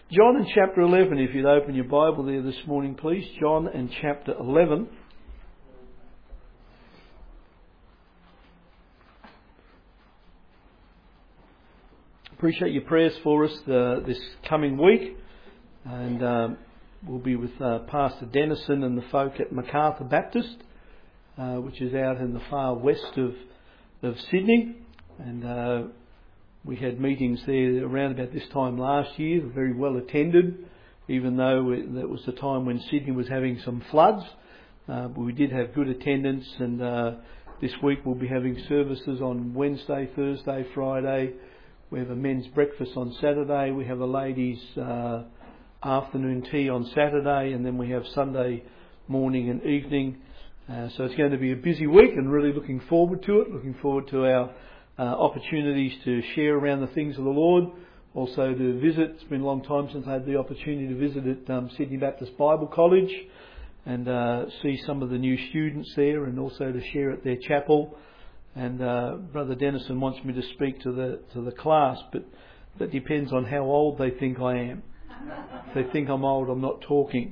John in chapter 11, if you'd open your Bible there this morning, please. John in chapter 11. Appreciate your prayers for us this coming week. And we'll be with Pastor Dennison and the folk at MacArthur Baptist, which is out in the far west of Sydney. And we had meetings there around about this time last year, very well attended, even though that was the time when Sydney was having some floods. But we did have good attendance, and this week we'll be having services on Wednesday, Thursday, Friday. We have a men's breakfast on Saturday. We have a ladies' afternoon tea on Saturday, and then we have Sunday morning and evening. So it's going to be a busy week, and really looking forward to it. Looking forward to our opportunities to share around the things of the Lord, also to visit. It's been a long time since I had the opportunity to visit at Sydney Baptist Bible College and see some of the new students there, and also to share at their chapel. And Brother Dennison wants me to speak to the class, but that depends on how old they think I am. If they think I'm old, I'm not talking.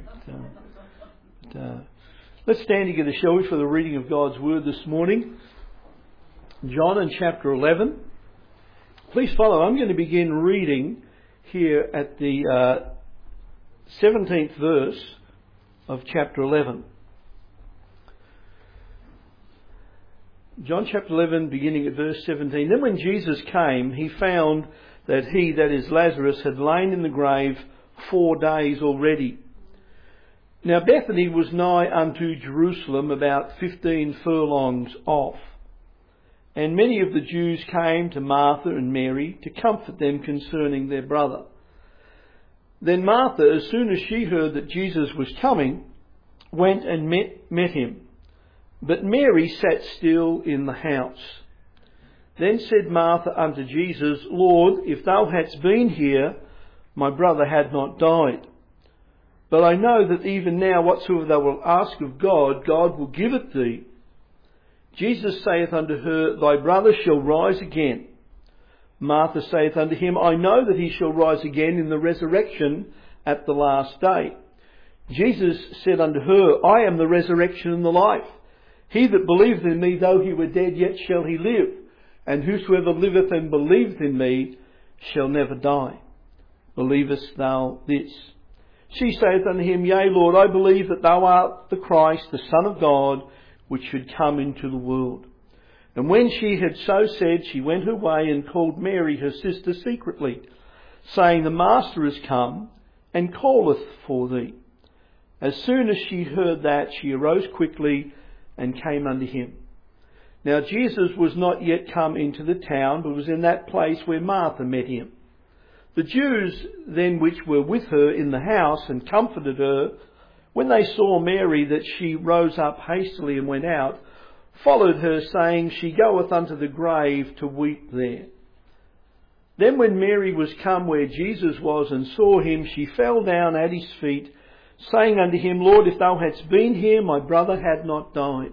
Let's stand together, shall we, for the reading of God's Word this morning. John in chapter 11. Please follow. I'm going to begin reading here at the 17th verse of chapter 11. John chapter 11, beginning at verse 17. Then when Jesus came, he found that he, that is Lazarus, had lain in the grave 4 days already. Now Bethany was nigh unto Jerusalem, about 15 furlongs off. And many of the Jews came to Martha and Mary to comfort them concerning their brother. Then Martha, as soon as she heard that Jesus was coming, went and met him. But Mary sat still in the house. Then said Martha unto Jesus, Lord, if thou hadst been here, my brother had not died. But I know that even now whatsoever thou wilt ask of God, God will give it thee. Jesus saith unto her, Thy brother shall rise again. Martha saith unto him, I know that he shall rise again in the resurrection at the last day. Jesus said unto her, I am the resurrection and the life. He that believeth in me, though he were dead, yet shall he live. And whosoever liveth and believeth in me shall never die. Believest thou this? She saith unto him, Yea, Lord, I believe that thou art the Christ, the Son of God, which should come into the world. And when she had so said, she went her way and called Mary her sister secretly, saying, The Master is come, and calleth for thee. As soon as she heard that, she arose quickly and came unto him. Now Jesus was not yet come into the town, but was in that place where Martha met him. The Jews then which were with her in the house and comforted her, when they saw Mary, that she rose up hastily and went out, followed her, saying, She goeth unto the grave to weep there. Then when Mary was come where Jesus was and saw him, she fell down at his feet, saying unto him, Lord, if thou hadst been here, my brother had not died.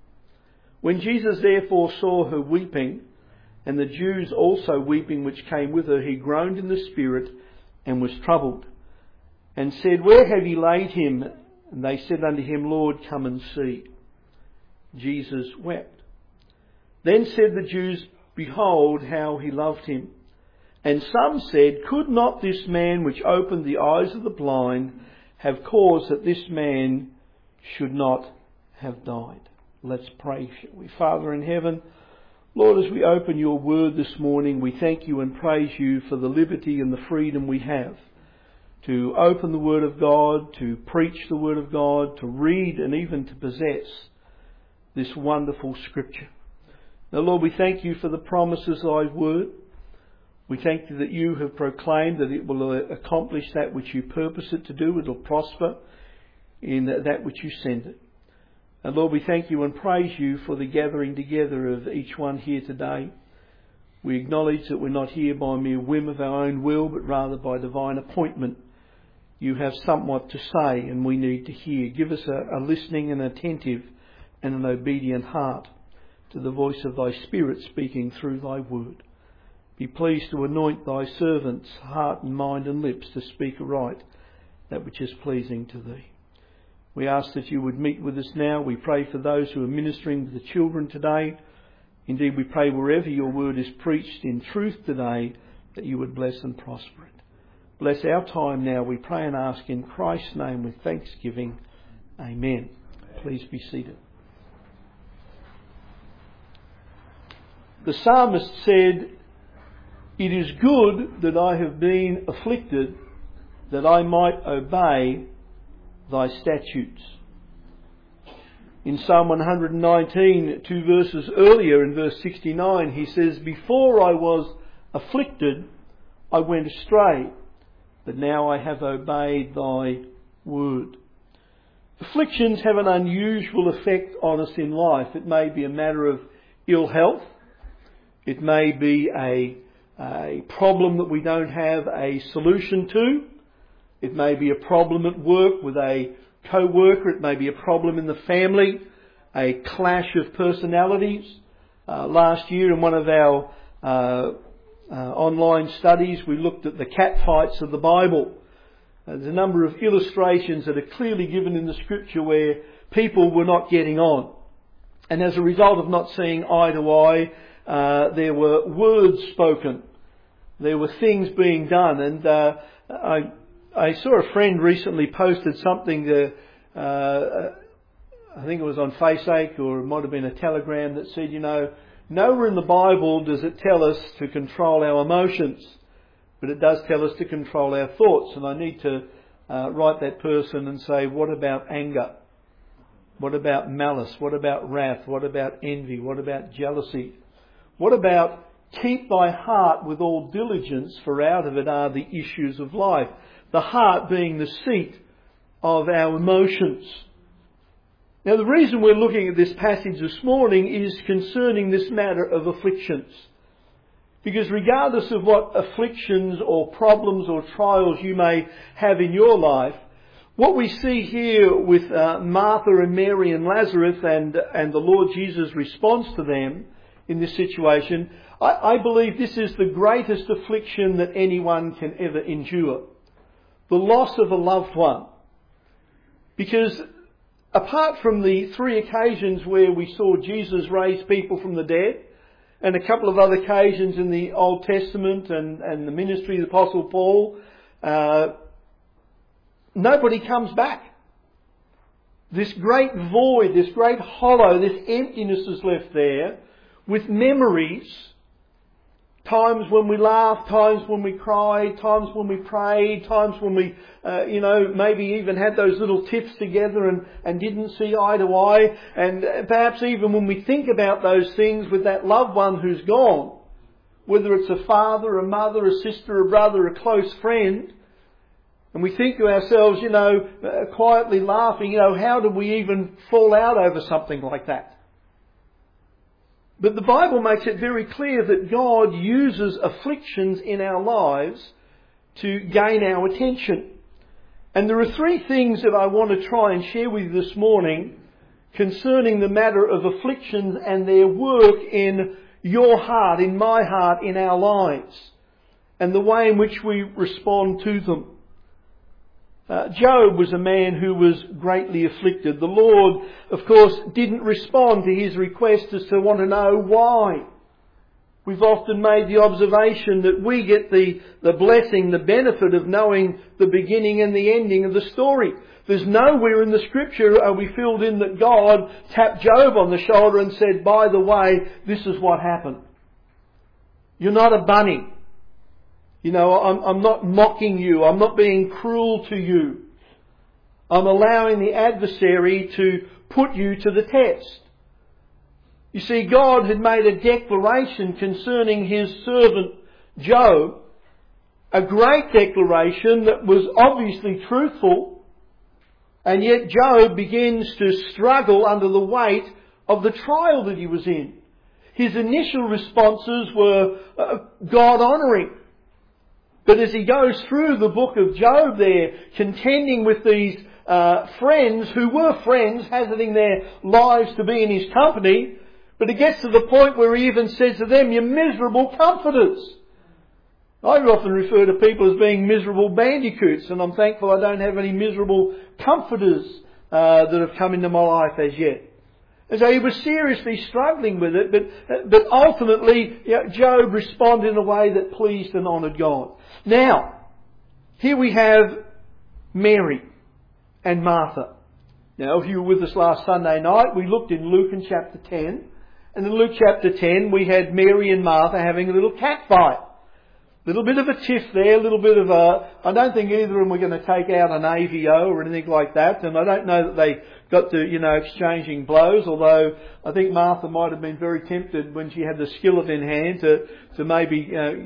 When Jesus therefore saw her weeping, and the Jews also weeping which came with her, he groaned in the spirit and was troubled, and said, Where have ye laid him? And they said unto him, Lord, come and see. Jesus wept. Then said the Jews, Behold how he loved him. And some said, Could not this man which opened the eyes of the blind have caused that this man should not have died? Let's pray, shall we? Father in heaven, Lord, as we open your word this morning, we thank you and praise you for the liberty and the freedom we have to open the Word of God, to preach the Word of God, to read and even to possess this wonderful Scripture. Now, Lord, we thank you for the promises of thy Word. We thank you that you have proclaimed that it will accomplish that which you purpose it to do. It will prosper in that which you send it. And Lord, we thank you and praise you for the gathering together of each one here today. We acknowledge that we're not here by mere whim of our own will, but rather by divine appointment. You have somewhat to say and we need to hear. Give us a listening and attentive and an obedient heart to the voice of thy Spirit speaking through thy word. Be pleased to anoint thy servants' heart and mind and lips to speak aright that which is pleasing to thee. We ask that you would meet with us now. We pray for those who are ministering to the children today. Indeed, we pray wherever your word is preached in truth today, that you would bless and prosper it. Bless our time now, we pray and ask in Christ's name with thanksgiving. Amen. Please be seated. The psalmist said, "It is good that I have been afflicted, that I might obey thy statutes." In Psalm 119, 2 verses earlier, in verse 69, he says, "Before I was afflicted, I went astray, but now I have obeyed thy word." Afflictions have an unusual effect on us in life. It may be a matter of ill health. It may be a problem that we don't have a solution to. It may be a problem at work with a co-worker. It may be a problem in the family, a clash of personalities. Last year in one of our online studies, we looked at the cat fights of the Bible. There's a number of illustrations that are clearly given in the Scripture where people were not getting on. And as a result of not seeing eye to eye, there were words spoken. There were things being done. And I saw a friend recently posted something, I think it was on Facebook or it might have been a telegram, that said, nowhere in the Bible does it tell us to control our emotions, but it does tell us to control our thoughts. And I need to write that person and say, what about anger? What about malice? What about wrath? What about envy? What about jealousy? What about keep thy heart with all diligence, for out of it are the issues of life? The heart being the seat of our emotions. Now, the reason we're looking at this passage this morning is concerning this matter of afflictions. Because regardless of what afflictions or problems or trials you may have in your life, what we see here with Martha and Mary and Lazarus and the Lord Jesus' response to them in this situation, I believe this is the greatest affliction that anyone can ever endure. The loss of a loved one. Because apart from the 3 occasions where we saw Jesus raise people from the dead, and a couple of other occasions in the Old Testament and the ministry of the Apostle Paul, nobody comes back. This great void, this great hollow, this emptiness is left there with memories. Times when we laughed, times when we cried, times when we prayed, times when we, maybe even had those little tiffs together and didn't see eye to eye. And perhaps even when we think about those things with that loved one who's gone, whether it's a father, a mother, a sister, a brother, a close friend, and we think to ourselves, quietly laughing, how do we even fall out over something like that? But the Bible makes it very clear that God uses afflictions in our lives to gain our attention. And there are 3 things that I want to try and share with you this morning concerning the matter of afflictions and their work in your heart, in my heart, in our lives, and the way in which we respond to them. Job was a man who was greatly afflicted. The Lord, of course, didn't respond to his request as to want to know why. We've often made the observation that we get the blessing, the benefit of knowing the beginning and the ending of the story. There's nowhere in the Scripture are we filled in that God tapped Job on the shoulder and said, by the way, this is what happened. You're not a bunny. I'm not mocking you. I'm not being cruel to you. I'm allowing the adversary to put you to the test. You see, God had made a declaration concerning His servant Job, a great declaration that was obviously truthful, and yet Job begins to struggle under the weight of the trial that he was in. His initial responses were God-honouring. But as he goes through the book of Job there, contending with these friends who were friends, hazarding their lives to be in his company, but it gets to the point where he even says to them, "You miserable comforters, I often refer to people as being miserable bandicoots, and I'm thankful I don't have any miserable comforters that have come into my life as yet. And so he was seriously struggling with it, but ultimately, Job responded in a way that pleased and honoured God. Now, here we have Mary and Martha. Now, if you were with us last Sunday night, we looked in Luke in chapter 10. And in Luke chapter 10, we had Mary and Martha having a little cat fight. A little bit of a tiff there, a little bit of I don't think either of them were going to take out an AVO or anything like that. And I don't know that they got to, exchanging blows, although I think Martha might have been very tempted when she had the skillet in hand to maybe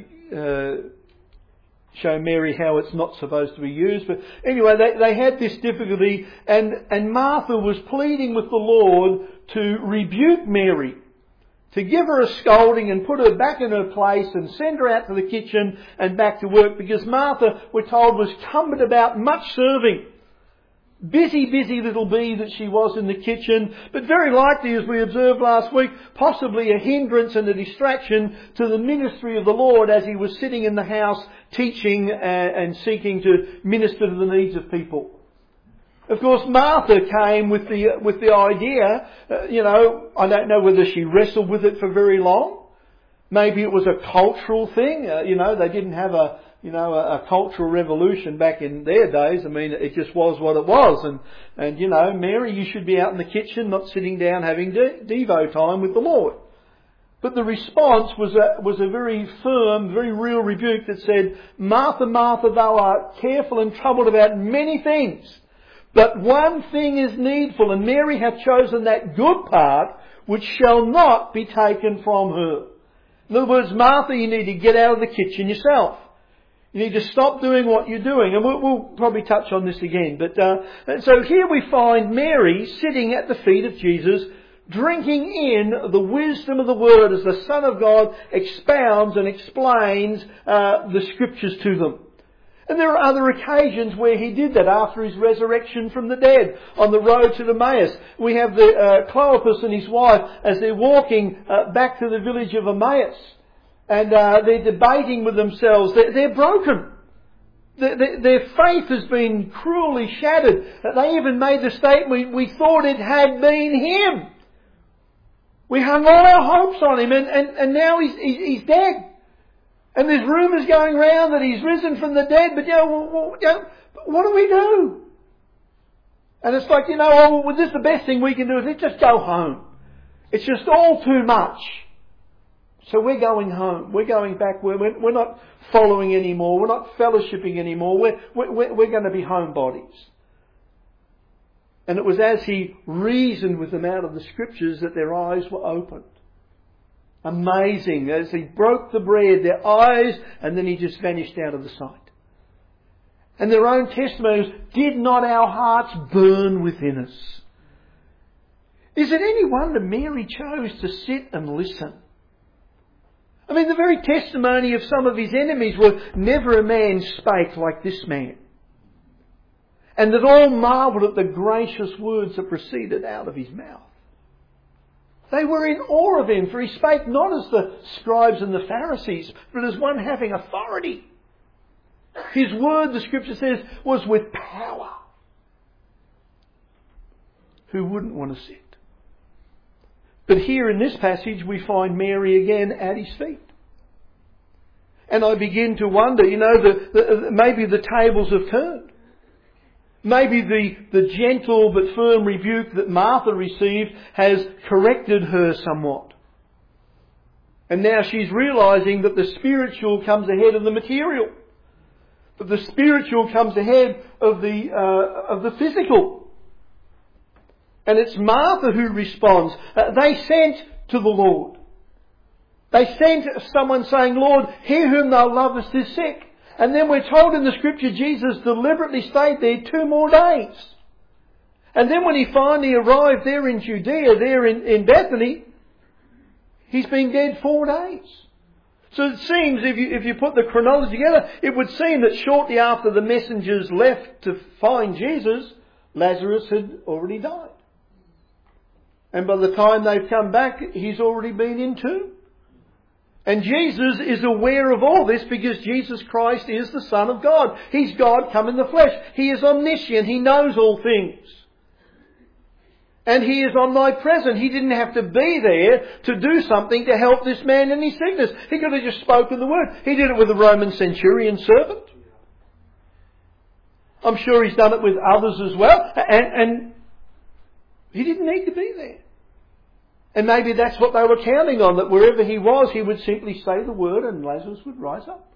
show Mary how it's not supposed to be used. But anyway, they had this difficulty, and Martha was pleading with the Lord to rebuke Mary, to give her a scolding and put her back in her place and send her out to the kitchen and back to work, because Martha, we're told, was cumbered about much serving. Busy little bee that she was in the kitchen, but very likely, as we observed last week, possibly a hindrance and a distraction to the ministry of the Lord as he was sitting in the house teaching and seeking to minister to the needs of people. Of course, Martha came with the idea, I don't know whether she wrestled with it for very long. Maybe it was a cultural thing. They didn't have a cultural revolution back in their days. I mean, it just was what it was. And Mary, you should be out in the kitchen, not sitting down having Devo time with the Lord. But the response was a very firm, very real rebuke that said, Martha, Martha, thou art careful and troubled about many things. But one thing is needful, and Mary hath chosen that good part which shall not be taken from her. In other words, Martha, you need to get out of the kitchen yourself. You need to stop doing what you're doing. And we'll probably touch on this again. But so here we find Mary sitting at the feet of Jesus, drinking in the wisdom of the Word as the Son of God expounds and explains the Scriptures to them. And there are other occasions where he did that after his resurrection from the dead. On the road to Emmaus, we have the Clopas and his wife as they're walking back to the village of Emmaus. And they're debating with themselves. They're broken. Their faith has been cruelly shattered. They even made the statement, we thought it had been him. We hung all our hopes on him, and now he's dead. And there's rumours going around that he's risen from the dead, but what do we do? And it's like, this is the best thing we can do is just go home. It's just all too much. So we're going home. We're going back. We're not following anymore. We're not fellowshipping anymore. We're going to be homebodies. And it was as he reasoned with them out of the Scriptures that their eyes were opened. Amazing. As he broke the bread, their eyes, and then he just vanished out of the sight. And their own testimonies, did not our hearts burn within us? Is it any wonder Mary chose to sit and listen? I mean, the very testimony of some of his enemies were, never a man spake like this man. And that all marvelled at the gracious words that proceeded out of his mouth. They were in awe of him, for he spake not as the scribes and the Pharisees, but as one having authority. His word, the Scripture says, was with power. Who wouldn't want to sit? But here in this passage we find Mary again at his feet. And I begin to wonder, maybe the tables have turned. Maybe the gentle but firm rebuke that Martha received has corrected her somewhat. And now she's realising that the spiritual comes ahead of the material. That the spiritual comes ahead of the physical. And it's Martha who responds. They sent to the Lord. They sent someone saying, Lord, he whom thou lovest is sick. And then we're told in the Scripture Jesus deliberately stayed there 2 more days. And then when he finally arrived there in Judea, there in Bethany, he's been dead 4 days. So it seems, if you put the chronology together, it would seem that shortly after the messengers left to find Jesus, Lazarus had already died. And by the time they've come back, he's already been in tomb. And Jesus is aware of all this because Jesus Christ is the Son of God. He's God come in the flesh. He is omniscient. He knows all things. And He is omnipresent. He didn't have to be there to do something to help this man in his sickness. He could have just spoken the word. He did it with the Roman centurion servant. I'm sure He's done it with others as well. And He didn't need to be there. And maybe that's what they were counting on, that wherever He was, He would simply say the word and Lazarus would rise up.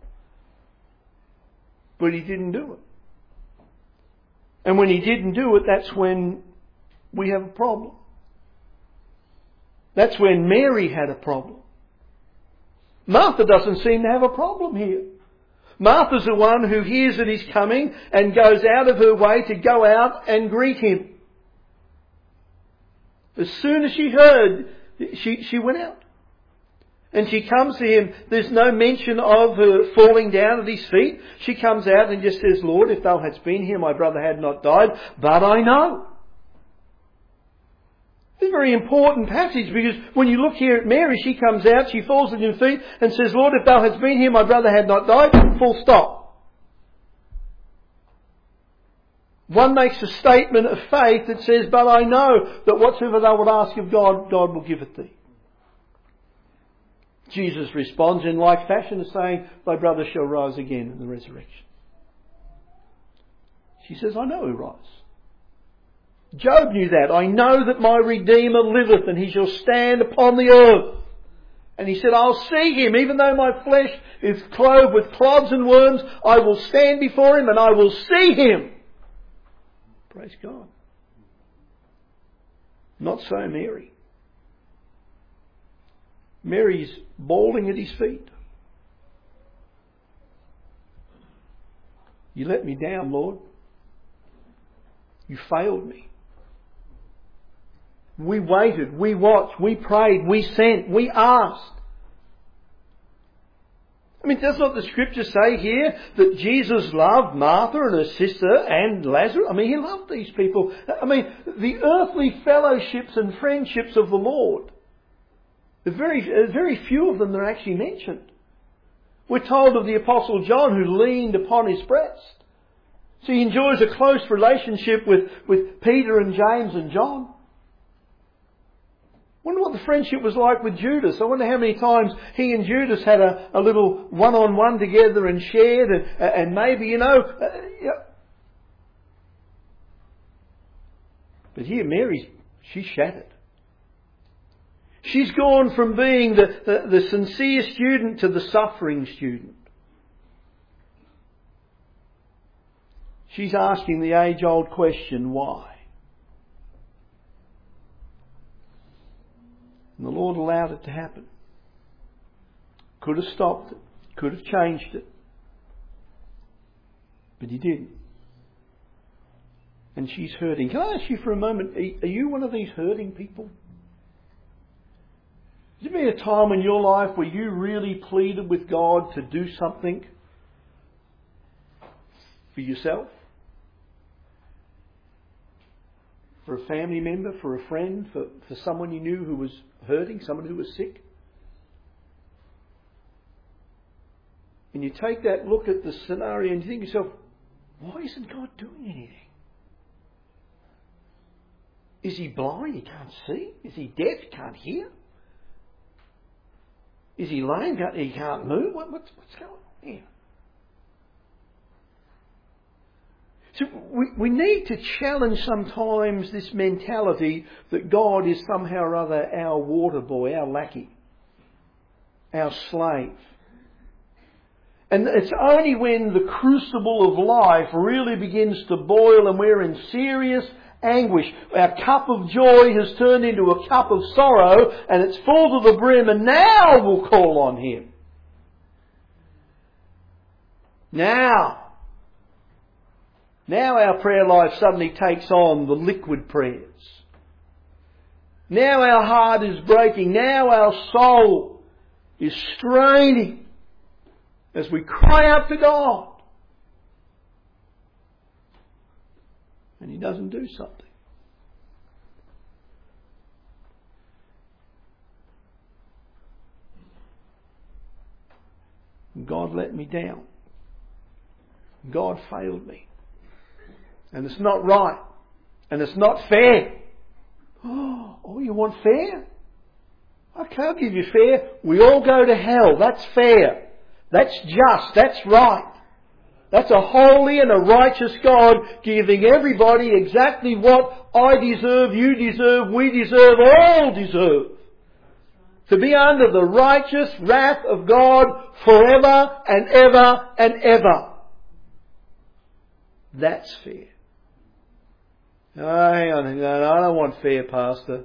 But He didn't do it. And when He didn't do it, that's when we have a problem. That's when Mary had a problem. Martha doesn't seem to have a problem here. Martha's the one who hears that He's coming and goes out of her way to go out and greet Him. As soon as she heard, she went out. And she comes to Him. There's no mention of her falling down at His feet. She comes out and just says, Lord, if Thou hadst been here, my brother had not died, but I know. It's a very important passage because when you look here at Mary, she comes out, she falls at Your feet and says, Lord, if Thou hadst been here, my brother had not died. Full stop. One makes a statement of faith that says, but I know that whatsoever thou wilt ask of God, God will give it thee. Jesus responds in like fashion as saying, thy brother shall rise again in the resurrection. She says, I know He rise. Job knew that. I know that my Redeemer liveth and He shall stand upon the earth. And he said, I'll see Him. Even though my flesh is clothed with clods and worms, I will stand before Him and I will see Him. Praise God. Not so Mary. Mary's bawling at His feet. You let me down, Lord. You failed me. We waited, we watched, we prayed, we sent, we asked. I mean, does not the Scripture say here that Jesus loved Martha and her sister and Lazarus? I mean, He loved these people. I mean, the earthly fellowships and friendships of the Lord, very few of them are actually mentioned. We're told of the Apostle John who leaned upon His breast. So He enjoys a close relationship with Peter and James and John. I wonder what the friendship was like with Judas. I wonder how many times he and Judas had a little one-on-one together and shared and maybe, But here Mary, she's shattered. She's gone from being the sincere student to the suffering student. She's asking the age-old question, why? And the Lord allowed it to happen. Could have stopped it. Could have changed it. But He didn't. And she's hurting. Can I ask you for a moment, are you one of these hurting people? Has there been a time in your life where you really pleaded with God to do something for yourself? For a family member, for a friend, for someone you knew who was hurting, someone who was sick? And you take that look at the scenario and you think to yourself, why isn't God doing anything? Is He blind? He can't see? Is He deaf? He can't hear? Is He lame? He can't move? What's going on here? So we need to challenge sometimes this mentality that God is somehow or other our water boy, our lackey, our slave. And it's only when the crucible of life really begins to boil and we're in serious anguish, our cup of joy has turned into a cup of sorrow and it's full to the brim, and now we'll call on Him. Now our prayer life suddenly takes on the liquid prayers. Now our heart is breaking. Now our soul is straining as we cry out to God. And He doesn't do something. God let me down. God failed me. And it's not right. And it's not fair. Oh, you want fair? Okay, I'll give you fair. We all go to hell. That's fair. That's just. That's right. That's a holy and a righteous God giving everybody exactly what I deserve, you deserve, we deserve, all deserve. To be under the righteous wrath of God forever and ever and ever. That's fair. Oh, hang on, no, I don't want fair, Pastor.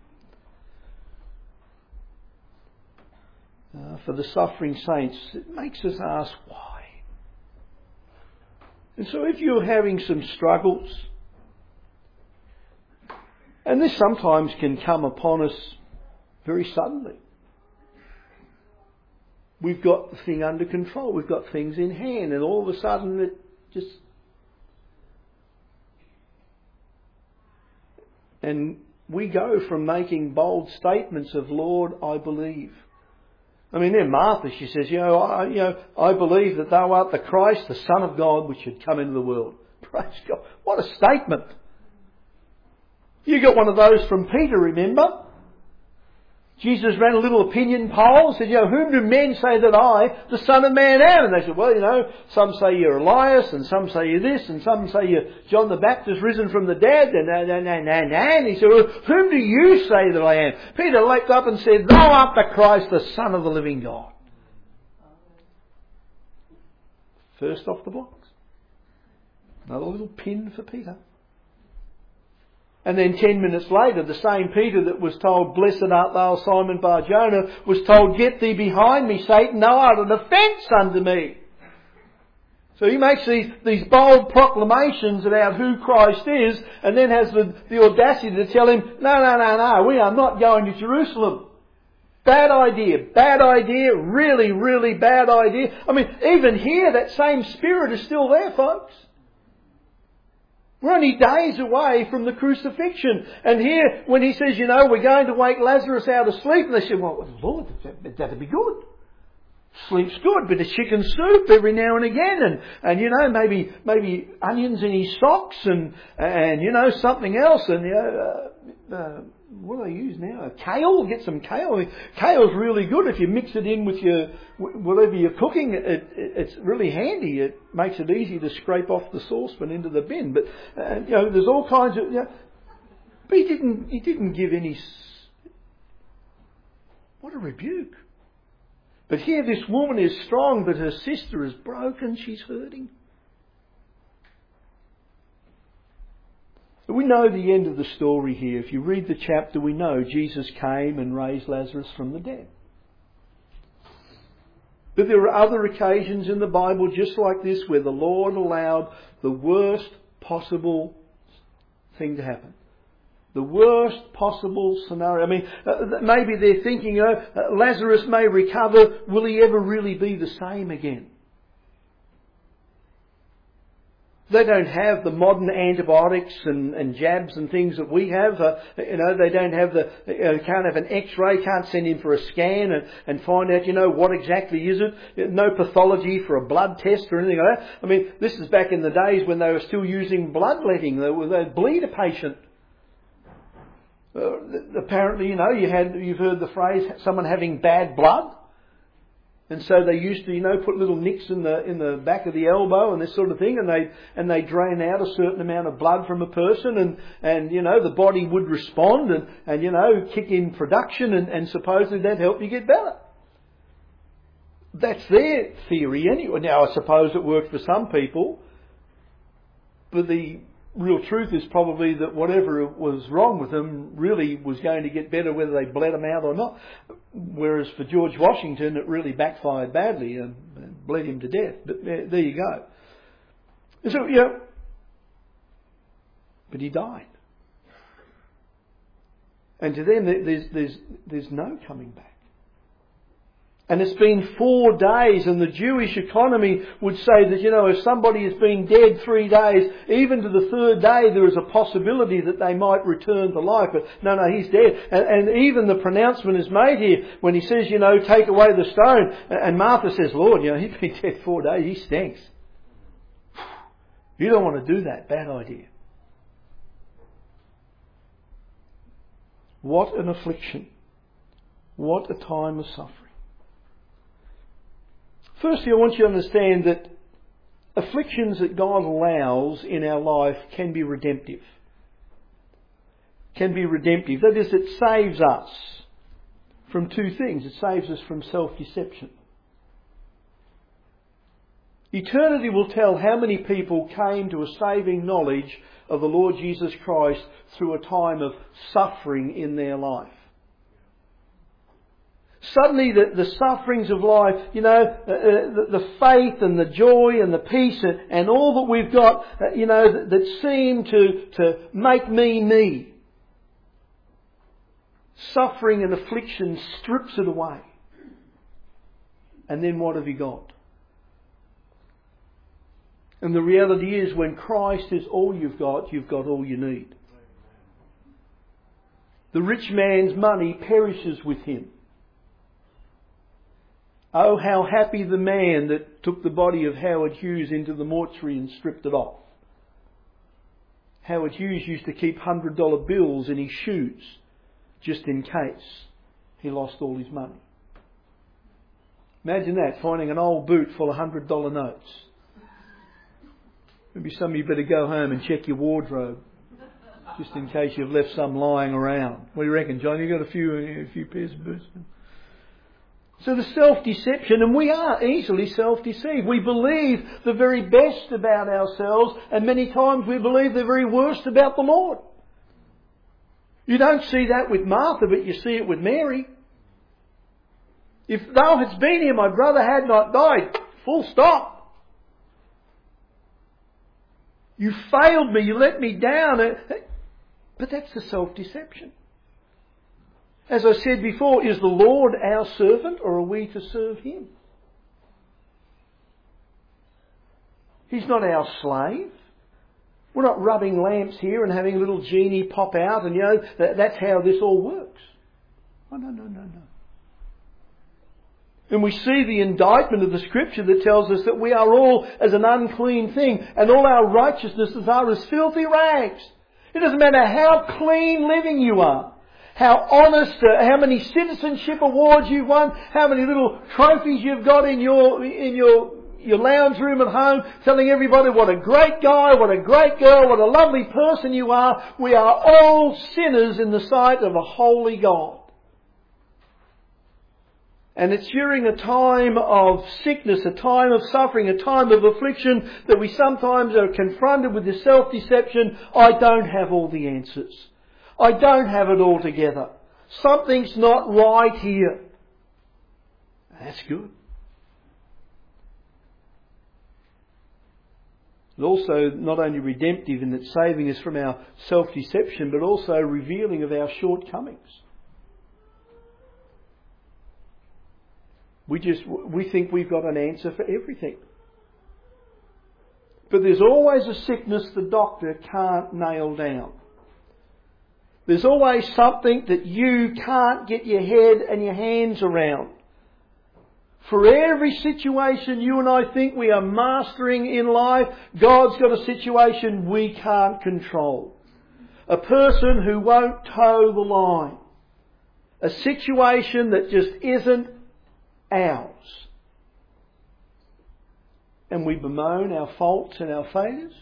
For the suffering saints, it makes us ask why. And so if you're having some struggles, and this sometimes can come upon us very suddenly. We've got the thing under control, we've got things in hand, and all of a sudden it just... And we go from making bold statements of, Lord, I believe. I mean, there Martha, she says, I believe that thou art the Christ, the Son of God, which should come into the world. Praise God. What a statement. You got one of those from Peter, remember? Jesus ran a little opinion poll, said, whom do men say that I, the Son of Man, am? And they said, well, some say you're Elias, and some say you're this, and some say you're John the Baptist risen from the dead, and he said, well, whom do you say that I am? Peter leapt up and said, thou art the Christ, the Son of the living God. First off the blocks. Another little pin for Peter. And then 10 minutes later, the same Peter that was told, blessed art thou, Simon Bar-Jonah, was told, get thee behind me, Satan, thou art an offence unto me. So he makes these bold proclamations about who Christ is, and then has the audacity to tell him, no, we are not going to Jerusalem. Bad idea, really, really bad idea. I mean, even here, that same spirit is still there, folks. We're only days away from the crucifixion. And here, when he says, we're going to wake Lazarus out of sleep, and they say, well, Lord, that'd be good. Sleep's good, bit of chicken soup every now and again, and maybe onions in his socks, and something else, and what do they use now? Kale, get some kale. Kale's really good if you mix it in with whatever you're cooking. It's really handy. It makes it easy to scrape off the saucepan into the bin. But there's all kinds of. But he didn't give any. What a rebuke! But here, this woman is strong, but her sister is broken. She's hurting. We know the end of the story here. If you read the chapter, we know Jesus came and raised Lazarus from the dead. But there are other occasions in the Bible just like this where the Lord allowed the worst possible thing to happen. The worst possible scenario. I mean, maybe they're thinking, Lazarus may recover. Will he ever really be the same again? They don't have the modern antibiotics and jabs and things that we have. They don't have can't have an X-ray, can't send in for a scan and find out, what exactly is it. No pathology for a blood test or anything like that. I mean, this is back in the days when they were still using bloodletting. They'd bleed a patient. Apparently, you've heard the phrase, someone having bad blood. And so they used to, put little nicks in the back of the elbow and this sort of thing, and they drain out a certain amount of blood from a person, and the body would respond and kick in production, and supposedly that'd help you get better. That's their theory anyway. Now, I suppose it worked for some people, but the real truth is probably that whatever was wrong with them really was going to get better whether they bled them out or not. Whereas for George Washington, it really backfired badly and bled him to death. But there you go. And so, but he died. And to them, there's no coming back. And it's been 4 days, and the Jewish economy would say that, if somebody has been dead 3 days, even to the 3rd day there is a possibility that they might return to life. But no, he's dead. And even the pronouncement is made here when he says, take away the stone. And Martha says, Lord, he's been dead 4 days, he stinks. You don't want to do that. Bad idea. What an affliction. What a time of suffering. Firstly, I want you to understand that afflictions that God allows in our life can be redemptive. Can be redemptive. That is, it saves us from 2 things. It saves us from self-deception. Eternity will tell how many people came to a saving knowledge of the Lord Jesus Christ through a time of suffering in their life. Suddenly the sufferings of life, the faith and the joy and the peace and all that we've got, that seem to make me. Suffering and affliction strips it away. And then what have you got? And the reality is, when Christ is all you've got all you need. The rich man's money perishes with him. Oh, how happy the man that took the body of Howard Hughes into the mortuary and stripped it off. Howard Hughes used to keep $100 bills in his shoes, just in case he lost all his money. Imagine that, finding an old boot full of $100 notes. Maybe some of you better go home and check your wardrobe, just in case you've left some lying around. What do you reckon, John? You got a few pairs of boots? So the self-deception, and we are easily self-deceived. We believe the very best about ourselves, and many times we believe the very worst about the Lord. You don't see that with Martha, but you see it with Mary. If thou hadst been here, my brother had not died. Full stop. You failed me, you let me down. But that's the self-deception. As I said before, is the Lord our servant, or are we to serve Him? He's not our slave. We're not rubbing lamps here and having a little genie pop out and that's how this all works. Oh, no. And we see the indictment of the Scripture that tells us that we are all as an unclean thing, and all our righteousnesses are as filthy rags. It doesn't matter how clean living you are, how honest, how many citizenship awards you've won, how many little trophies you've got in your lounge room at home, telling everybody what a great guy, what a great girl, what a lovely person you are. We are all sinners in the sight of a holy God. And it's during a time of sickness, a time of suffering, a time of affliction that we sometimes are confronted with this self-deception. I don't have all the answers. I don't have it all together. Something's not right here. That's good. It's also not only redemptive in its saving us from our self-deception, but also revealing of our shortcomings. We think we've got an answer for everything. But there's always a sickness the doctor can't nail down. There's always something that you can't get your head and your hands around. For every situation you and I think we are mastering in life, God's got a situation we can't control. A person who won't toe the line. A situation that just isn't ours. And we bemoan our faults and our failures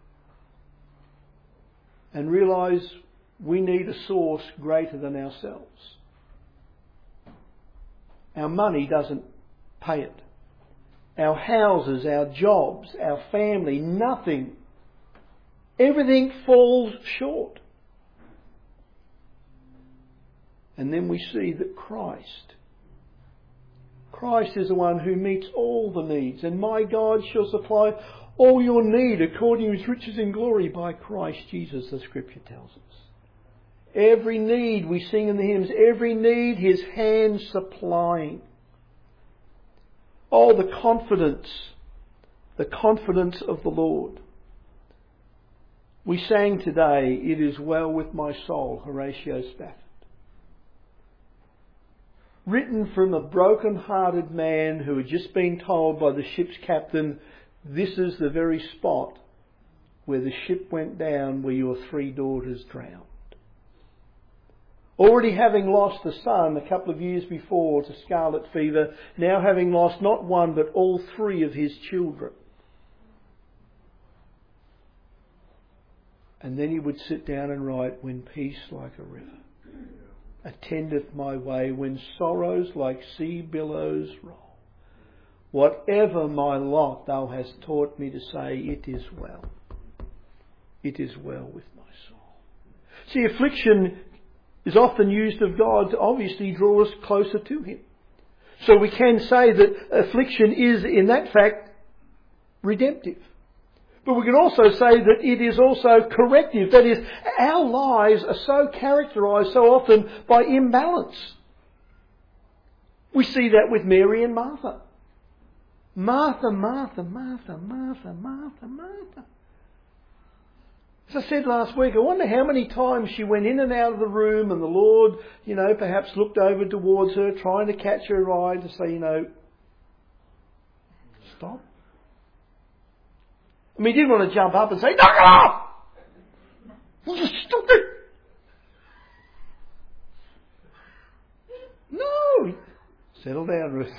and realise we need a source greater than ourselves. Our money doesn't pay it. Our houses, our jobs, our family, nothing. Everything falls short. And then we see that Christ is the one who meets all the needs. And my God shall supply all your need according to His riches in glory by Christ Jesus, the Scripture tells us. Every need we sing in the hymns, every need His hand supplying. Oh, the confidence of the Lord. We sang today, "It is well with my soul," Horatio Spafford. Written from a broken-hearted man who had just been told by the ship's captain, "This is the very spot where the ship went down, where your 3 daughters drowned." Already having lost a son a couple of years before to scarlet fever, now having lost not one but all 3 of his children. And then he would sit down and write, "When peace like a river attendeth my way, when sorrows like sea billows roll, whatever my lot thou hast taught me to say, it is well. It is well with my soul." See, affliction is often used of God to obviously draw us closer to Him. So we can say that affliction is, in that fact, redemptive. But we can also say that it is also corrective. That is, our lives are so characterised so often by imbalance. We see that with Mary and Martha. Martha, Martha, Martha, Martha, Martha, Martha. As I said last week, I wonder how many times she went in and out of the room and the Lord, perhaps looked over towards her, trying to catch her eye to say, stop. I mean, he didn't want to jump up and say, "Knock it off! You stupid!" No! Settle down, Ruth.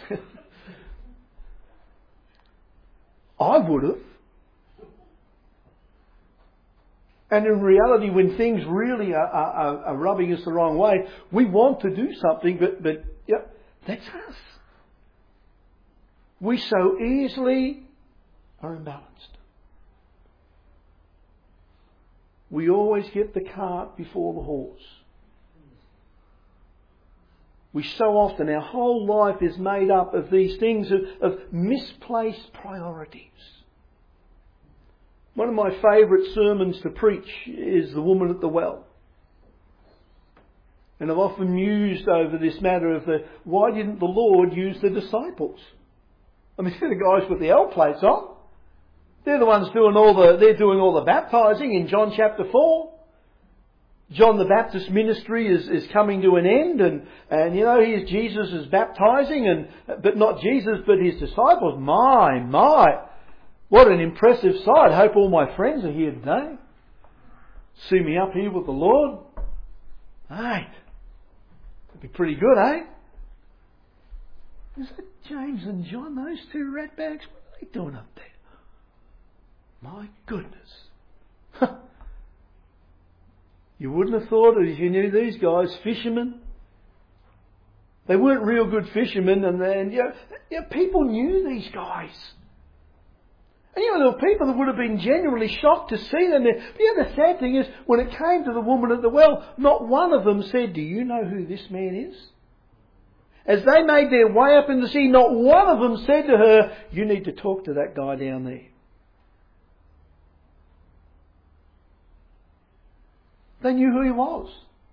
I would have. And in reality, when things really are rubbing us the wrong way, we want to do something, but that's us. We so easily are imbalanced. We always get the cart before the horse. We so often, our whole life is made up of these things of misplaced priorities. One of my favourite sermons to preach is The Woman at the Well. And I've often mused over this matter of why didn't the Lord use the disciples? I mean, they're the guys with the L plates on. They're the ones doing all the baptising in John chapter 4. John the Baptist's ministry is coming to an end, and here's Jesus is baptising, but not Jesus, but his disciples. My. What an impressive sight. Hope all my friends are here today. See me up here with the Lord. Hey, that'd be pretty good, eh? Is that James and John, those 2 ratbags? What are they doing up there? My goodness. You wouldn't have thought it if you knew these guys, fishermen. They weren't real good fishermen, and people knew these guys. And there were people that would have been genuinely shocked to see them there. But the sad thing is, when it came to the woman at the well, not one of them said, "Do you know who this man is?" As they made their way up in the sea, not one of them said to her, "You need to talk to that guy down there." They knew who he was.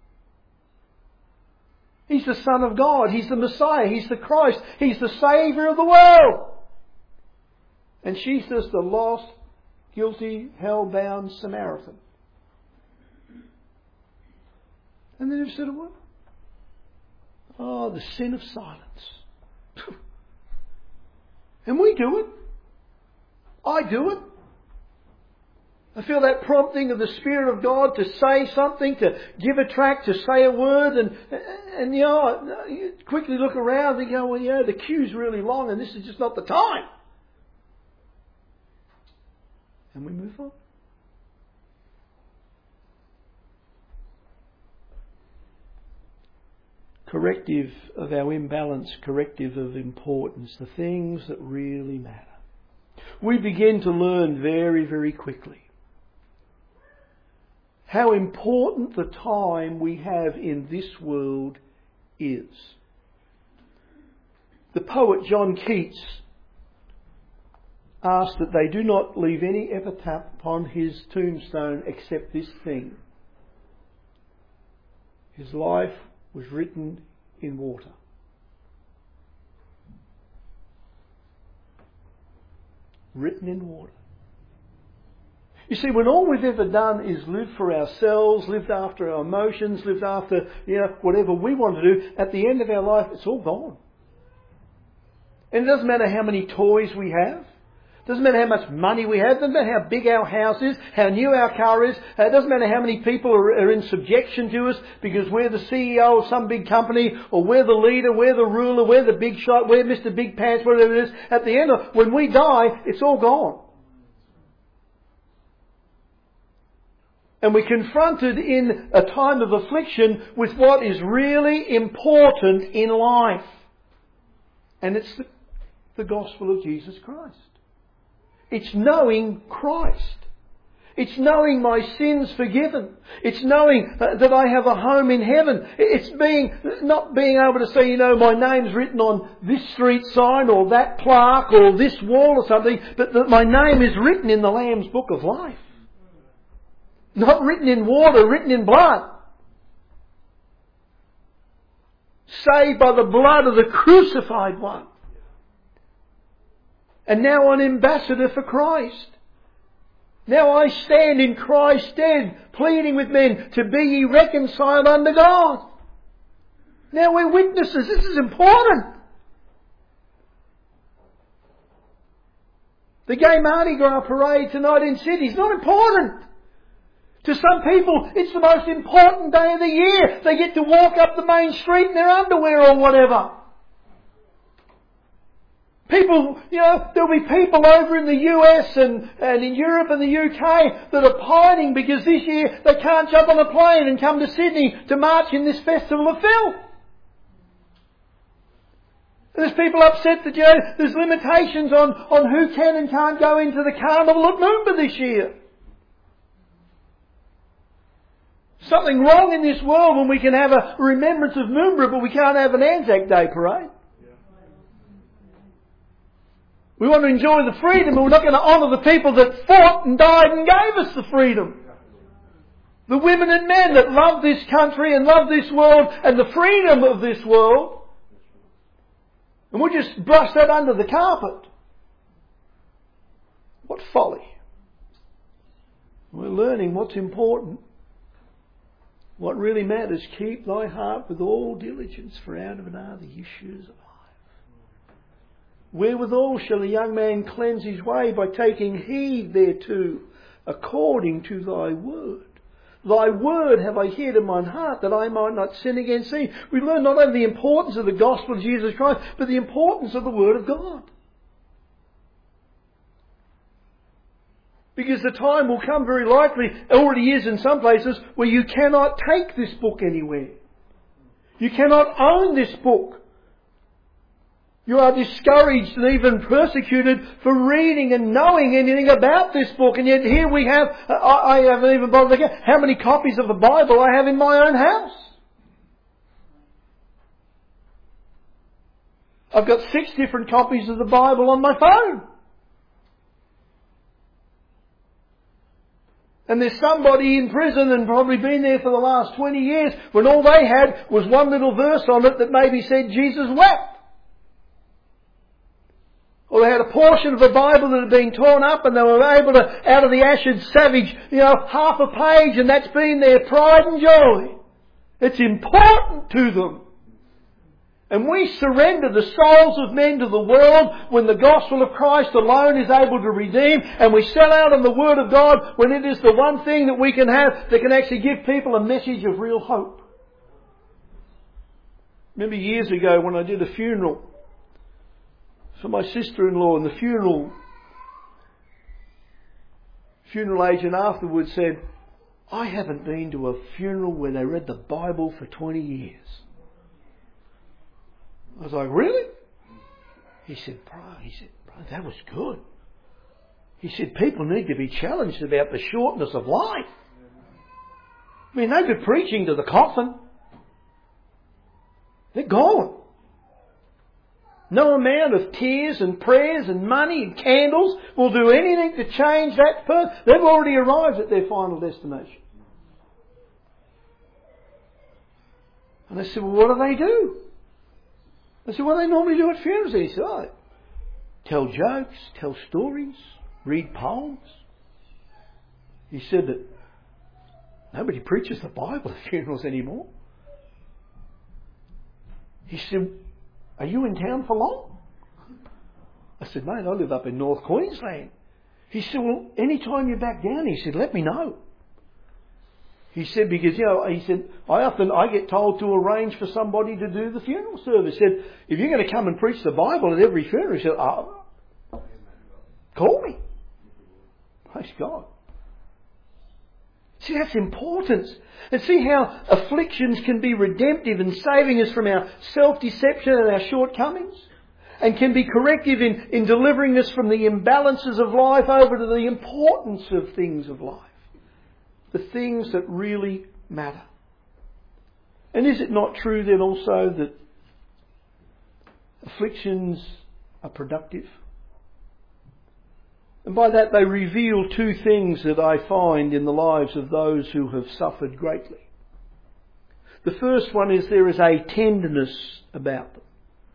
He's the Son of God. He's the Messiah. He's the Christ. He's the Saviour of the world. And she's just a lost, guilty, hell-bound Samaritan. And then he said, "What? Oh, the sin of silence." And we do it. I do it. I feel that prompting of the Spirit of God to say something, to give a tract, to say a word, and you quickly look around and go, the queue's really long and this is just not the time. And we move on. Corrective of our imbalance, corrective of importance, the things that really matter. We begin to learn very, very quickly how important the time we have in this world is. The poet John Keats asked that they do not leave any epitaph upon his tombstone except this thing: his life was written in water. written in water. You see, when all we've ever done is lived for ourselves, lived after our emotions, lived after, whatever we want to do, at the end of our life, it's all gone. And it doesn't matter how many toys we have. It doesn't matter how much money we have. It doesn't matter how big our house is, how new our car is. It doesn't matter how many people are in subjection to us because we're the CEO of some big company, or we're the leader, we're the ruler, we're the big shot, we're Mr. Big Pants, whatever it is. At the end of, when we die, it's all gone. And we're confronted in a time of affliction with what is really important in life. And it's the gospel of Jesus Christ. It's knowing Christ. It's knowing my sins forgiven. It's knowing that I have a home in heaven. It's not being able to say, my name's written on this street sign or that plaque or this wall or something, but that my name is written in the Lamb's book of life. Not written in water, written in blood. Saved by the blood of the crucified one. And now an ambassador for Christ. Now I stand in Christ's stead, pleading with men to be ye reconciled unto God. Now we're witnesses. This is important. The gay Mardi Gras parade tonight in Sydney is not important. To some people, it's the most important day of the year. They get to walk up the main street in their underwear or whatever. People, there'll be people over in the US and in Europe and the UK that are pining because this year they can't jump on a plane and come to Sydney to march in this festival of filth. And there's people upset that there's limitations on who can and can't go into the carnival at Moomba this year. Something wrong in this world when we can have a remembrance of Moomba, but we can't have an Anzac Day parade. We want to enjoy the freedom, but we're not going to honour the people that fought and died and gave us the freedom. The women and men that love this country and love this world and the freedom of this world. And we'll just brush that under the carpet. What folly. We're learning what's important. What really matters, keep thy heart with all diligence, for out of it are the issues of life. Wherewithal shall a young man cleanse his way? By taking heed thereto, according to thy word. Thy word have I hid in mine heart, that I might not sin against thee. We learn not only the importance of the gospel of Jesus Christ, but the importance of the word of God. Because the time will come, very likely, already is in some places, where you cannot take this book anywhere. You cannot own this book. You are discouraged and even persecuted for reading and knowing anything about this book. And yet here we have, I haven't even bothered to count how many copies of the Bible I have in my own house. I've got 6 different copies of the Bible on my phone. And there's somebody in prison and probably been there for the last 20 years when all they had was one little verse on it that maybe said Jesus wept. Or they had a portion of the Bible that had been torn up and they were able to, out of the ashes, savage, half a page, and that's been their pride and joy. It's important to them. And we surrender the souls of men to the world when the gospel of Christ alone is able to redeem, and we sell out on the Word of God when it is the one thing that we can have that can actually give people a message of real hope. Remember years ago when I did a funeral for my sister-in-law, and the funeral agent afterwards said, I haven't been to a funeral where they read the Bible for 20 years. I was like, really? He said, bro, that was good. He said, people need to be challenged about the shortness of life. I mean, no good preaching to the coffin. They're gone. No amount of tears and prayers and money and candles will do anything to change that person. They've already arrived at their final destination. And I said, well, what do they do? I said, what do they normally do at funerals? He said, tell jokes, tell stories, read poems. He said that nobody preaches the Bible at funerals anymore. He said, are you in town for long? I said, mate, I live up in North Queensland. He said, well, any time you're back down, he said, let me know. He said, because, he said, I get told to arrange for somebody to do the funeral service. He said, if you're going to come and preach the Bible at every funeral, he said, call me. Praise God. See, that's important. And see how afflictions can be redemptive and saving us from our self-deception and our shortcomings. And can be corrective in delivering us from the imbalances of life over to the importance of things of life. The things that really matter. And is it not true then also that afflictions are productive? And by that they reveal two things that I find in the lives of those who have suffered greatly. The first one is there is a tenderness about them.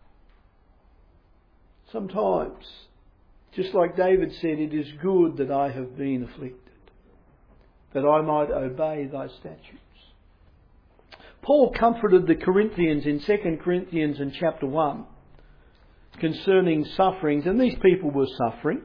Sometimes, just like David said, it is good that I have been afflicted, that I might obey thy statutes. Paul comforted the Corinthians in 2 Corinthians in chapter 1 concerning sufferings, and these people were suffering.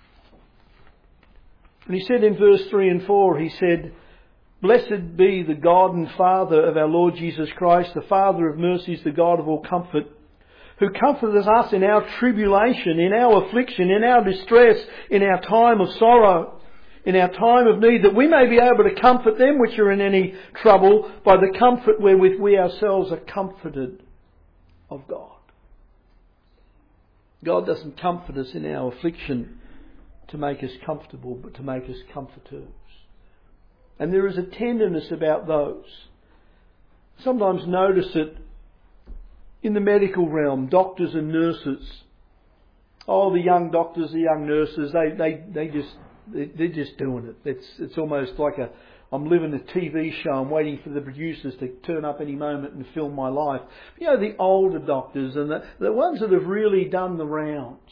And he said in verse 3 and 4, he said, blessed be the God and Father of our Lord Jesus Christ, the Father of mercies, the God of all comfort, who comforteth us in our tribulation, in our affliction, in our distress, in our time of sorrow, in our time of need, that we may be able to comfort them which are in any trouble by the comfort wherewith we ourselves are comforted of God. God doesn't comfort us in our affliction to make us comfortable, but to make us comforters. And there is a tenderness about those. Sometimes notice it in the medical realm, doctors and nurses. Oh, the young doctors, the young nurses, they're just doing it. It's almost like I'm living a TV show. I'm waiting for the producers to turn up any moment and film my life. The older doctors and the ones that have really done the rounds.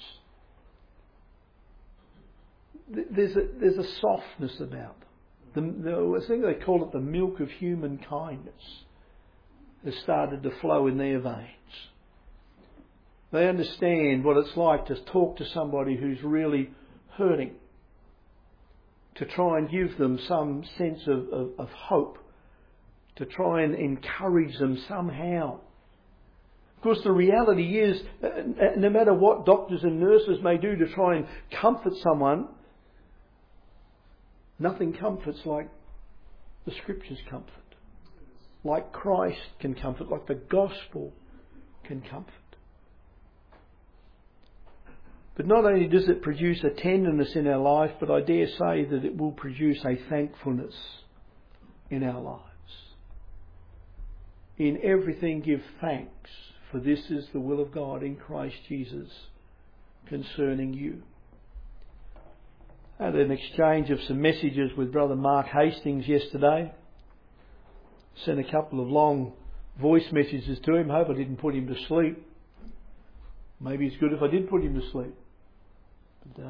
There's a softness about them. I think they call it the milk of human kindness has started to flow in their veins. They understand what it's like to talk to somebody who's really hurting, to try and give them some sense of hope, to try and encourage them somehow. Of course, the reality is, no matter what doctors and nurses may do to try and comfort someone, nothing comforts like the Scriptures comfort. Like Christ can comfort, like the gospel can comfort. But not only does it produce a tenderness in our life, but I dare say that it will produce a thankfulness in our lives. In everything give thanks, for this is the will of God in Christ Jesus concerning you. I had an exchange of some messages with Brother Mark Hastings yesterday. Sent a couple of long voice messages to him. Hope I didn't put him to sleep. Maybe it's good if I did put him to sleep. But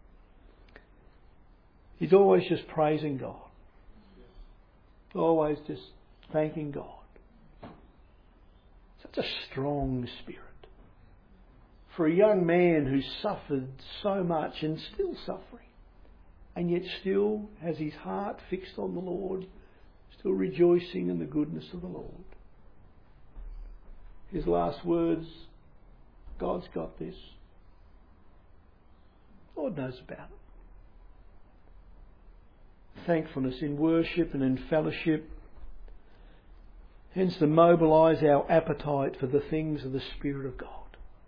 he's always just praising God. Always just thanking God. Such a strong spirit. For a young man who's suffered so much and still suffering, and yet still has his heart fixed on the Lord, still rejoicing in the goodness of the Lord. His last words, God's got this. Lord knows about it. Thankfulness in worship and in fellowship tends to mobilise our appetite for the things of the Spirit of God.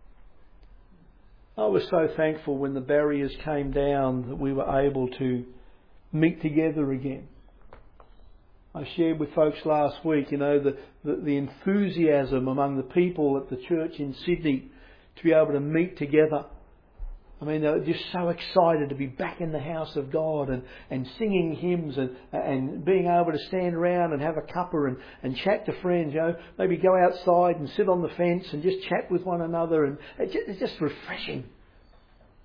I was so thankful when the barriers came down that we were able to meet together again. I shared with folks last week, the enthusiasm among the people at the church in Sydney to be able to meet together. I mean, they're just so excited to be back in the house of God and singing hymns and being able to stand around and have a cuppa and chat to friends, maybe go outside and sit on the fence and just chat with one another. And it's just refreshing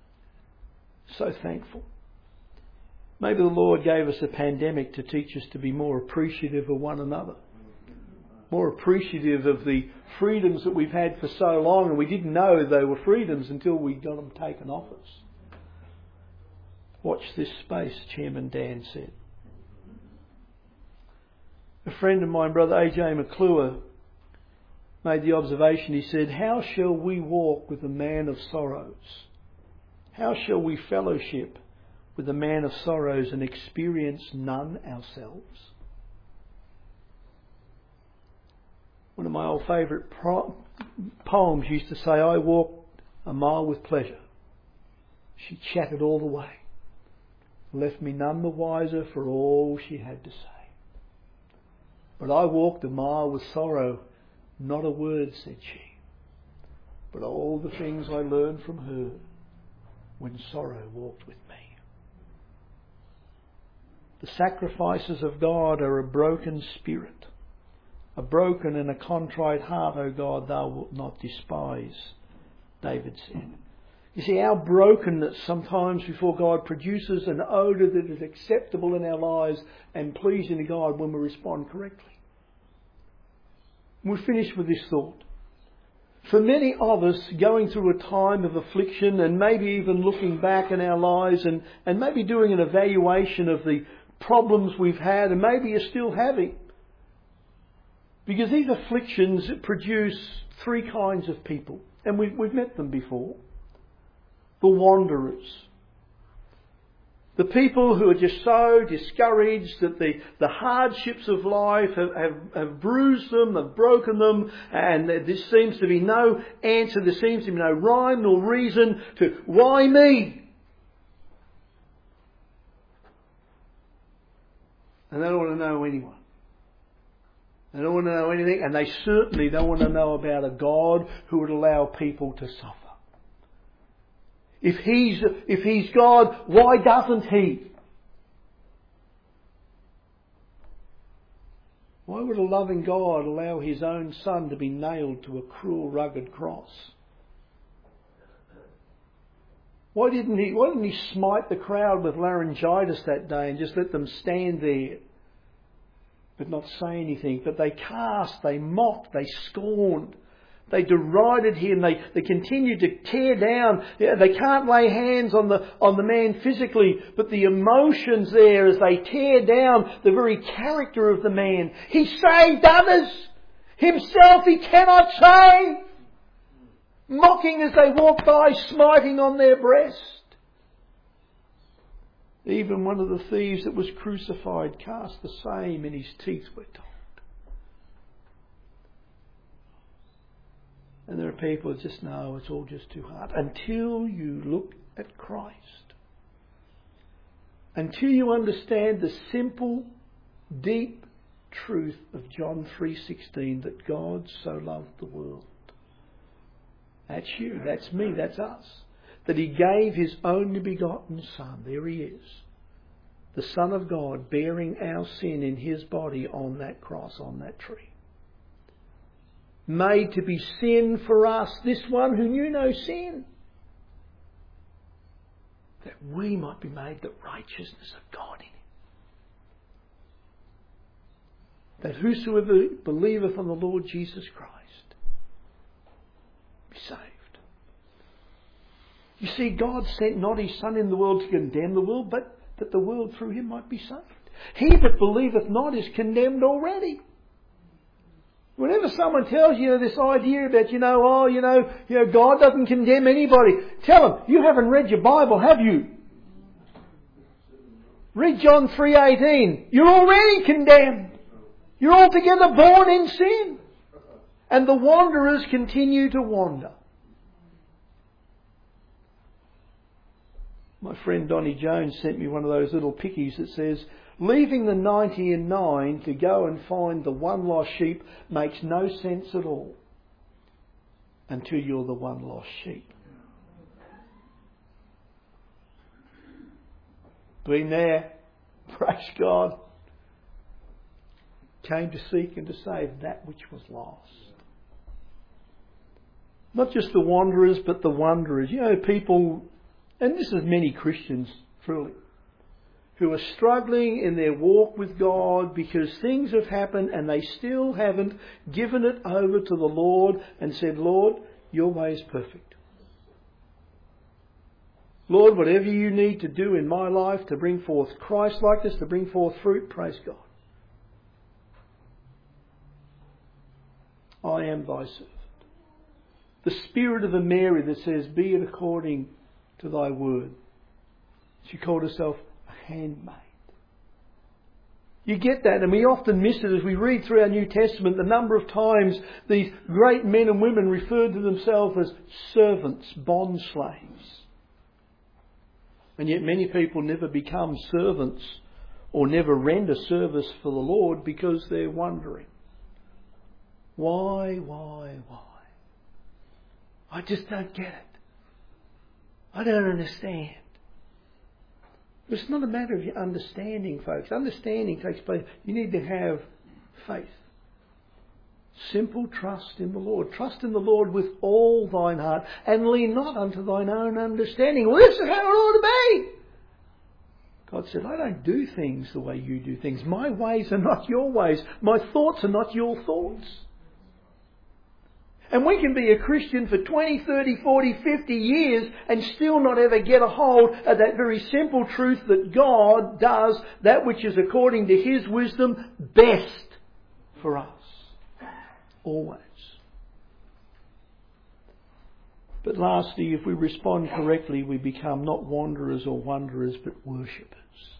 So thankful. Maybe the Lord gave us a pandemic to teach us to be more appreciative of one another. More appreciative of the freedoms that we've had for so long, and we didn't know they were freedoms until we got them taken off us. Watch this space, Chairman Dan said. A friend of mine, Brother A.J. McClure, made the observation. He said, "How shall we walk with a man of sorrows? How shall we fellowship with a man of sorrows and experience none ourselves?" One of my old favourite poems used to say, "I walked a mile with pleasure. She chatted all the way, left me none the wiser for all she had to say. But I walked a mile with sorrow, not a word said she, but all the things I learned from her when sorrow walked with me." The sacrifices of God are a broken spirit. A broken and a contrite heart, O God, thou wilt not despise, David said. You see, our brokenness sometimes before God produces an odour that is acceptable in our lives and pleasing to God when we respond correctly. We'll finish with this thought. For many of us going through a time of affliction and maybe even looking back in our lives and maybe doing an evaluation of the problems we've had and maybe you're still having. Because these afflictions produce three kinds of people. And we've met them before. The wanderers. The people who are just so discouraged that the hardships of life have bruised them, have broken them, and there seems to be no answer, there seems to be no rhyme nor reason to why me? And they don't want to know anyone. They don't want to know anything, and they certainly don't want to know about a God who would allow people to suffer. If He's God, why doesn't He? Why would a loving God allow His own Son to be nailed to a cruel, rugged cross? Why didn't He smite the crowd with laryngitis that day and just let them stand there but not say anything? But they cast, they mocked, they scorned. They derided Him. They continued to tear down. They can't lay hands on the man physically, but the emotions there as they tear down the very character of the man. He saved others. Himself He cannot save. Mocking as they walk by, smiting on their breast. Even one of the thieves that was crucified cast the same in his teeth, we're told. And there are people that just know it's all just too hard. Until you look at Christ. Until you understand the simple, deep truth of John 3:16 that God so loved the world. That's you, that's me, that's us. That He gave His only begotten Son. There He is. The Son of God bearing our sin in His body on that cross, on that tree. Made to be sin for us, this one who knew no sin. That we might be made the righteousness of God in Him. That whosoever believeth on the Lord Jesus Christ be saved. You see, God sent not His Son in the world to condemn the world, but that the world through Him might be saved. He that believeth not is condemned already. Whenever someone tells you this idea about, God doesn't condemn anybody, tell them, you haven't read your Bible, have you? Read John 3:18. You're already condemned. You're altogether born in sin. And the wanderers continue to wander. My friend Donnie Jones sent me one of those little pickies that says, leaving the 99 to go and find the one lost sheep makes no sense at all until you're the one lost sheep. Been there, praise God. Came to seek and to save that which was lost. Not just the wanderers, but the wanderers. You know, people And this is many Christians, truly, who are struggling in their walk with God because things have happened and they still haven't given it over to the Lord and said, Lord, your way is perfect. Lord, whatever you need to do in my life to bring forth Christ-likeness, to bring forth fruit, praise God. I am thy servant. The spirit of the Mary that says, be it according to thy word. She called herself a handmaid. You get that, and we often miss it as we read through our New Testament, the number of times these great men and women referred to themselves as servants, bond slaves. And yet many people never become servants or never render service for the Lord because they're wondering, why? I just don't get it. I don't understand. It's not a matter of your understanding, folks. Understanding takes place. You need to have faith. Simple trust in the Lord. Trust in the Lord with all thine heart and lean not unto thine own understanding. Well, this is how it ought to be. God said, I don't do things the way you do things. My ways are not your ways. My thoughts are not your thoughts. And we can be a Christian for 20, 30, 40, 50 years and still not ever get a hold of that very simple truth that God does that which is according to His wisdom best for us. Always. But lastly, if we respond correctly, we become not wanderers or wanderers, but worshippers.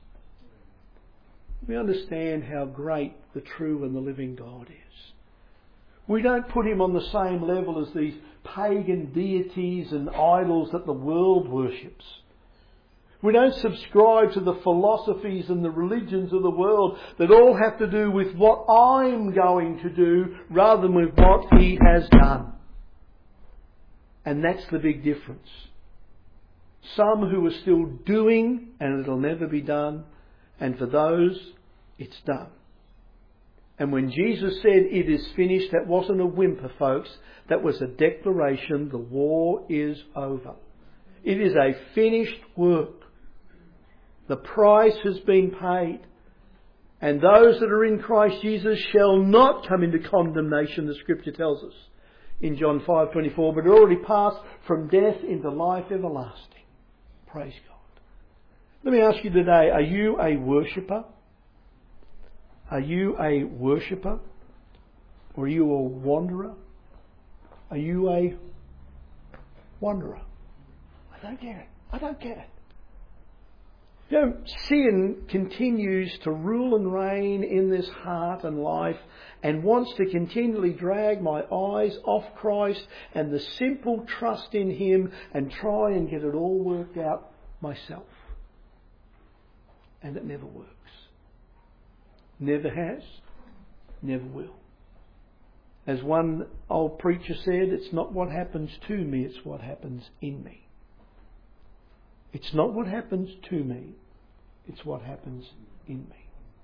We understand how great the true and the living God is. We don't put Him on the same level as these pagan deities and idols that the world worships. We don't subscribe to the philosophies and the religions of the world that all have to do with what I'm going to do rather than with what He has done. And that's the big difference. Some who are still doing and it'll never be done, and for those, it's done. And when Jesus said, it is finished, that wasn't a whimper, folks. That was a declaration, the war is over. It is a finished work. The price has been paid. And those that are in Christ Jesus shall not come into condemnation, the Scripture tells us in John 5:24, but are already passed from death into life everlasting. Praise God. Let me ask you today, are you a worshipper? Are you a worshipper? Or are you a wanderer? Are you a wanderer? I don't get it. I don't get it. You know, sin continues to rule and reign in this heart and life and wants to continually drag my eyes off Christ and the simple trust in Him and try and get it all worked out myself. And it never works. Never has, never will. As one old preacher said, it's not what happens to me, it's what happens in me. It's not what happens to me, it's what happens in me.